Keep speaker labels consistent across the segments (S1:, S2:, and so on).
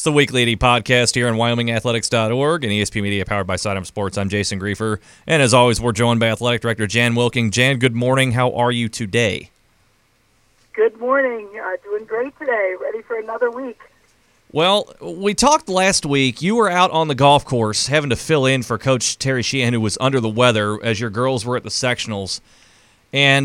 S1: It's the Weekly AD podcast here on WyomingAthletics.org and ESP Media powered by Sidearm Sports. I'm Jason Griefer, and as always, we're joined by Athletic Director Jan Wilking. Jan, good morning. How are you today?
S2: Good morning. Doing great today. Ready for another week.
S1: Well, we talked last week. You were out on the golf course having to fill in for Coach Terry Sheehan, who was under the weather, as your girls were at the sectionals. And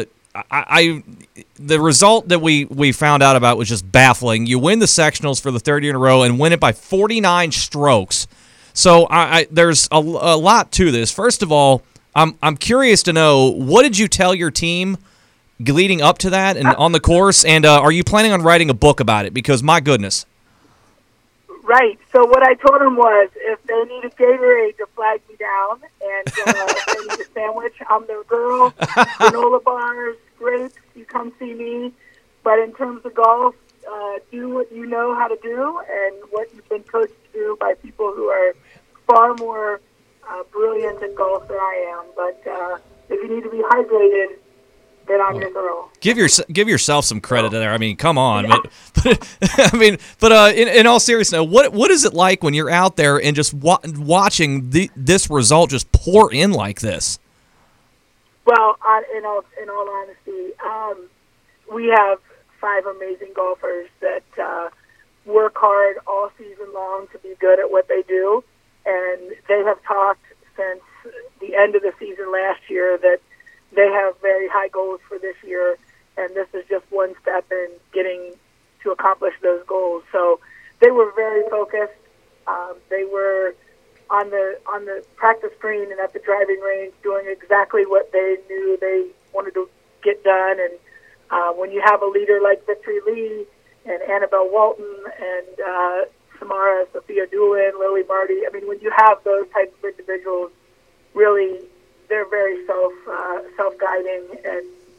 S1: the result that we found out about was just baffling. You win the sectionals for the third year in a row and win it by 49 strokes. So there's a lot to this. First of all, I'm curious to know, what did you tell your team leading up to that and on the course? And are you planning on writing a book about it? Because my goodness.
S2: Right. So what I told them was, if they need a Gatorade to flag me down, and if they need a sandwich, I'm their girl. Granola bars, grapes, you come see me. But in terms of golf, do what you know how to do and what you've been coached to do by people who are far more brilliant at golf than I am. But if you need to be hydrated, then I'm your girl. Give
S1: yourself some credit there. I mean, come on. Yeah. But in all seriousness, what is it like when you're out there and just watching this result just pour in like this?
S2: Well, in all honesty, we have 5 amazing golfers that work hard all season long to be good at what they do, and they have talked since the end of the season last year that they have very high goals for this year, and this is just one step in getting to accomplish those goals. So they were very focused. They were on the practice green and at the driving range doing exactly what they knew they wanted to get done. And when you have a leader like Victory Lee and Annabelle Walton and Samara Sophia Doolin, Lily Marty, I mean, when you have those types of individuals, really, they're very self-guiding, and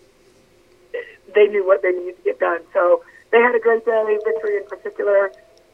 S2: they knew what they needed to get done. So they had a great day, Victory in particular.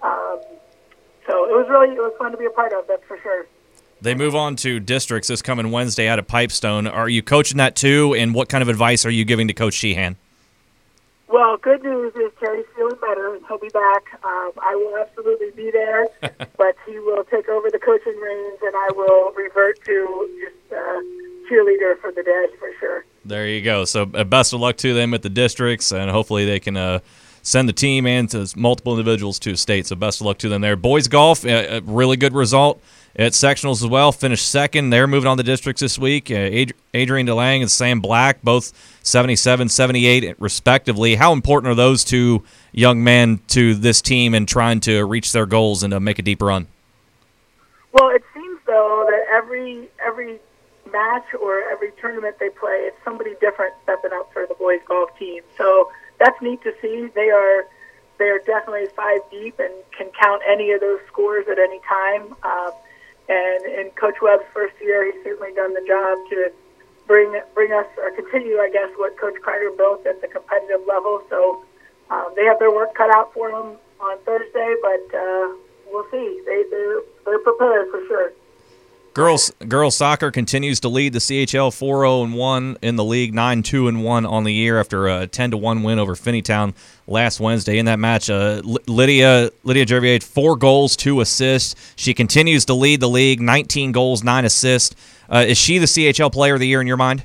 S2: So it was fun to be a part of, that's for sure.
S1: They move on to districts this coming Wednesday out of Pipestone. Are you coaching that too, and what kind of advice are you giving to Coach Sheehan?
S2: Well, good news is Terry's feeling better, and he'll be back. I will absolutely be there, but he will take over the coaching reins, and I will revert to just cheerleader for the day for sure.
S1: There you go. So best of luck to them at the districts, and hopefully they can send the team and to multiple individuals to state. So best of luck to them there. Boys golf, a really good result at sectionals as well. Finished second. They're moving on to districts this week. Adrian DeLang and Sam Black, both 77, 78 respectively. How important are those two young men to this team and trying to reach their goals and to make a deep run?
S2: Well, it seems, though, that every match or every tournament they play, it's somebody different stepping up for the boys golf team. So that's neat to see. They are definitely 5 deep and can count any of those scores at any time. And in Coach Webb's first year, he's certainly done the job to bring us, or continue, I guess, what Coach Kreider built at the competitive level. So they have their work cut out for them on Thursday, but we'll see. They're prepared for sure.
S1: Girls soccer continues to lead the CHL 4-0-1 in the league, 9-2-1 on the year after a 10-1 win over Finneytown last Wednesday. In that match, Lydia Gervier, 4 goals, 2 assists. She continues to lead the league, 19 goals, 9 assists. Is she the CHL Player of the Year in your mind?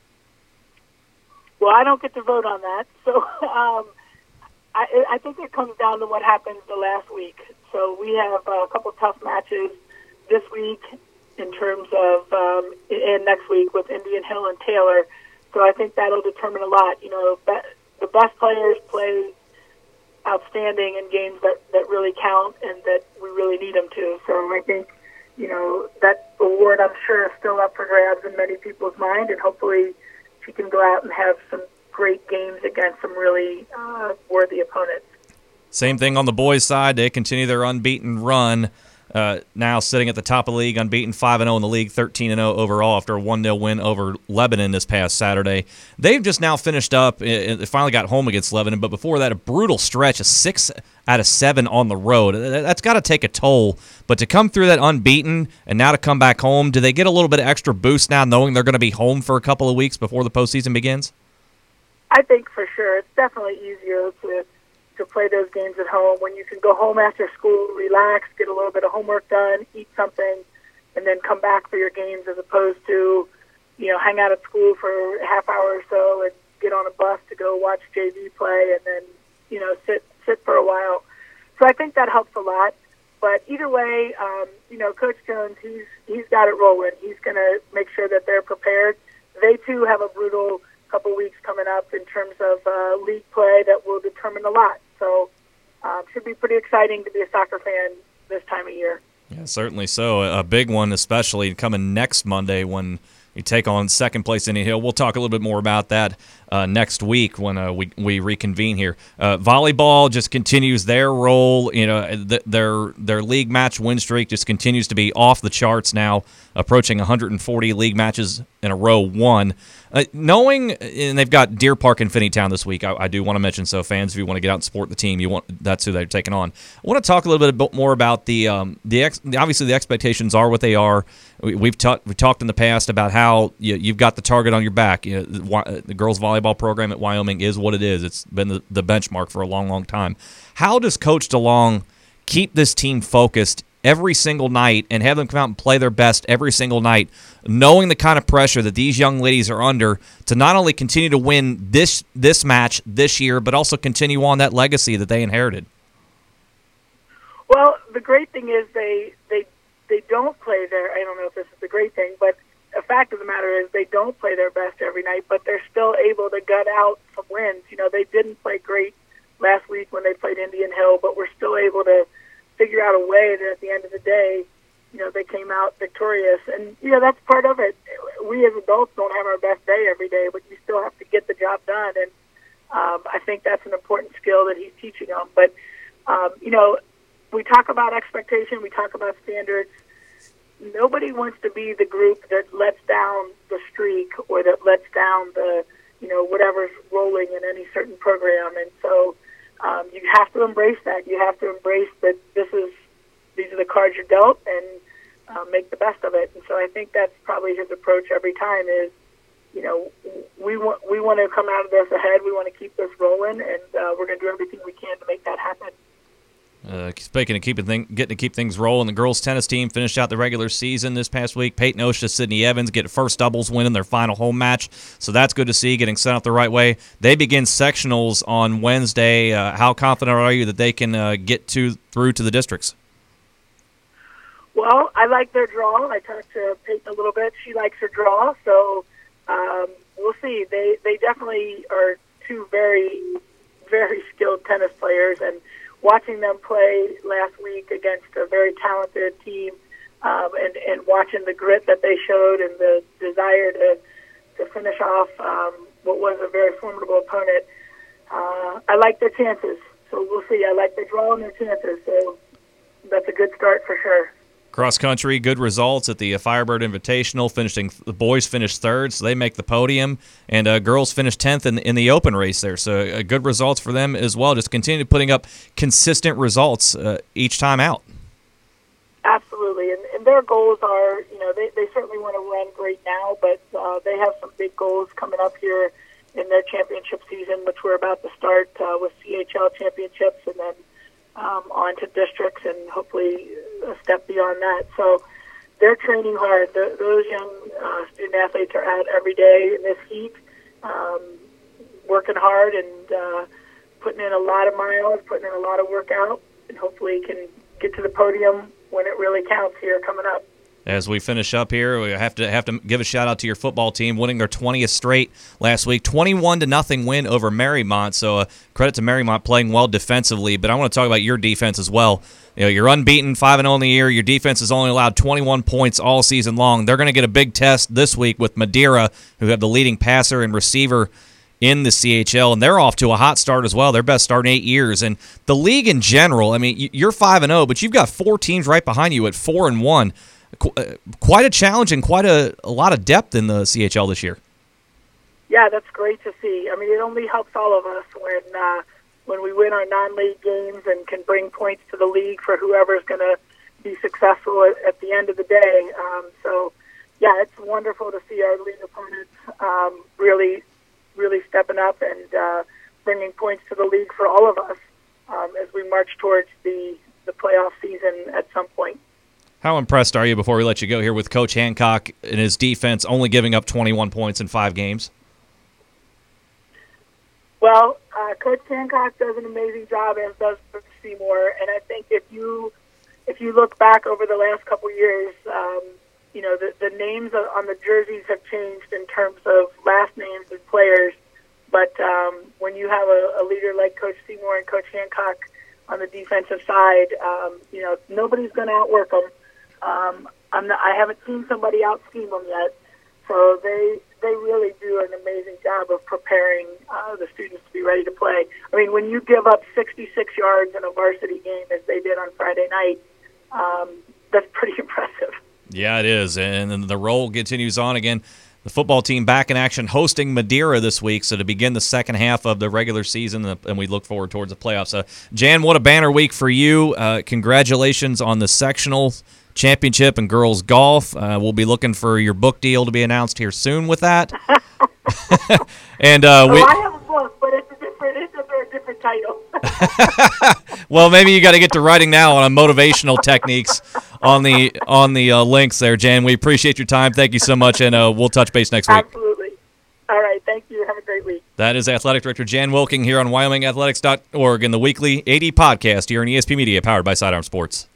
S2: Well, I don't get to vote on that, so I think it comes down to what happens the last week. So we have a couple tough matches this week in terms of and next week with Indian Hill and Taylor. So I think that'll determine a lot. You know, the best players play outstanding in games that really count and that we really need them to. So I think, you know, that award, I'm sure, is still up for grabs in many people's mind, and hopefully she can go out and have some great games against some really worthy opponents.
S1: Same thing on the boys' side. They continue their unbeaten run. Now sitting at the top of the league, unbeaten, 5-0 in the league, 13-0 overall after a 1-0 win over Lebanon this past Saturday. They've just now finished up. They finally got home against Lebanon, but before that, a brutal stretch, a 6 out of 7 on the road. That's got to take a toll. But to come through that unbeaten and now to come back home, do they get a little bit of extra boost now knowing they're going to be home for a couple of weeks before the postseason begins?
S2: I think for sure. It's definitely easier to to play those games at home when you can go home after school, relax, get a little bit of homework done, eat something, and then come back for your games as opposed to, hang out at school for a half hour or so and get on a bus to go watch JV play and then, sit for a while. So I think that helps a lot. But either way, Coach Jones, he's got it rolling. He's going to make sure that they're prepared. They, too, have a brutal couple weeks coming up in terms of league play that will determine a lot. So should be pretty exciting to be a soccer fan this time of year.
S1: Yeah, certainly so. A big one, especially coming next Monday when you take on second place Indian Hill. We'll talk a little bit more about that next week when we reconvene here. Volleyball just continues their role. Their league match win streak just continues to be off the charts now, approaching 140 league matches in a row won. Knowing, and they've got Deer Park and Finneytown this week, I do want to mention, so fans, if you want to get out and support the team, that's who they're taking on. I want to talk a little bit more about obviously the expectations are what they are. We've talked in the past about how you've got the target on your back. The girls volleyball program at Wyoming is what it is. It's been the benchmark for a long, long time. How does Coach DeLong keep this team focused every single night and have them come out and play their best every single night, knowing the kind of pressure that these young ladies are under to not only continue to win this match this year, but also continue on that legacy that they inherited?
S2: Well, the great thing is they don't play their, I don't know if this is the great thing, but the fact of the matter is they don't play their best every night, but they're still able to gut out some wins. They didn't play great last week when they played Indian Hill, but we're still able to figure out a way that at the end of the day, they came out victorious. And, that's part of it. We as adults don't have our best day every day, but you still have to get the job done. And I think that's an important skill that he's teaching them. But, we talk about expectation, we talk about standards. Nobody wants to be the group that lets down the streak or that lets down the, whatever's rolling in any certain program. And so you have to embrace that. You have to embrace that these are the cards you're dealt and make the best of it. And so I think that's probably his approach every time is, we want to come out of this ahead. We want to keep this rolling, and we're going to do everything we can to make that happen.
S1: Speaking of getting to keep things rolling, the girls tennis team finished out the regular season this past week. Peyton Osha, Sydney Evans get first doubles win in their final home match, so that's good to see, getting set up the right way. They begin sectionals on Wednesday. How confident are you that they can get through to the districts?
S2: Well, I like their draw. I talked to Peyton a little bit. She likes her draw, so we'll see. They definitely are two very, very skilled tennis players, and watching them play last week against a very talented team and watching the grit that they showed and the desire to finish off what was a very formidable opponent, I like their chances. So we'll see. I like their draw and their chances, so that's a good start for sure.
S1: Cross country, good results at the Firebird Invitational. The boys finished third, so they make the podium, and girls finished 10th in the open race there. So good results for them as well. Just continue putting up consistent results each time out.
S2: Absolutely, and their goals are, they certainly want to run great now, but they have some big goals coming up here in their championship season, which we're about to start with CHL championships, and then on to districts and hopefully a step beyond that. So they're training hard. Those young student athletes are out every day in this heat, working hard and putting in a lot of miles, putting in a lot of workout, and hopefully can get to the podium when it really counts here coming up.
S1: As we finish up here, we have to give a shout out to your football team, winning their 20th straight last week, 21-0 win over Marymount. So credit to Marymount playing well defensively. But I want to talk about your defense as well. You're unbeaten, 5-0 in the year. Your defense has only allowed 21 points all season long. They're going to get a big test this week with Madeira, who have the leading passer and receiver in the CHL, and they're off to a hot start as well. Their best start in 8 years. And the league in general, I mean, you're 5-0, but you've got 4 teams right behind you at 4-1. Quite a challenge and quite a lot of depth in the CHL this year.
S2: Yeah, that's great to see. I mean, it only helps all of us when we win our non-league games and can bring points to the league for whoever's going to be successful at the end of the day. So, yeah, it's wonderful to see our league opponents really, really stepping up and bringing points to the league for all of us. as we march towards the playoff season at some point.
S1: How impressed are you, before we let you go here, with Coach Hancock and his defense only giving up 21 points in 5 games?
S2: Well, Coach Hancock does an amazing job, as does Coach Seymour. And I think if you look back over the last couple of years, the names on the jerseys have changed in terms of last names and players. But when you have a leader like Coach Seymour and Coach Hancock on the defensive side, nobody's going to outwork them. I haven't seen somebody out scheme them yet. So they really do an amazing job of preparing the students to be ready to play. I mean, when you give up 66 yards in a varsity game, as they did on Friday night, that's pretty impressive.
S1: Yeah, it is. And then the roll continues on again. The football team back in action, hosting Madeira this week, so to begin the second half of the regular season, and we look forward towards the playoffs. Jan, what a banner week for you. Congratulations on the sectional championship in girls golf. We'll be looking for your book deal to be announced here soon with that. And
S2: I have a book, but it's a different title.
S1: Well, maybe you got to get to writing now on motivational techniques on the links there, Jan. We appreciate your time. Thank you so much, and we'll touch base next week.
S2: Absolutely. All right. Thank you. Have a great week.
S1: That is Athletic Director Jan Wilking here on WyomingAthletics.org in the weekly AD podcast here on ESP Media, powered by Sidearm Sports.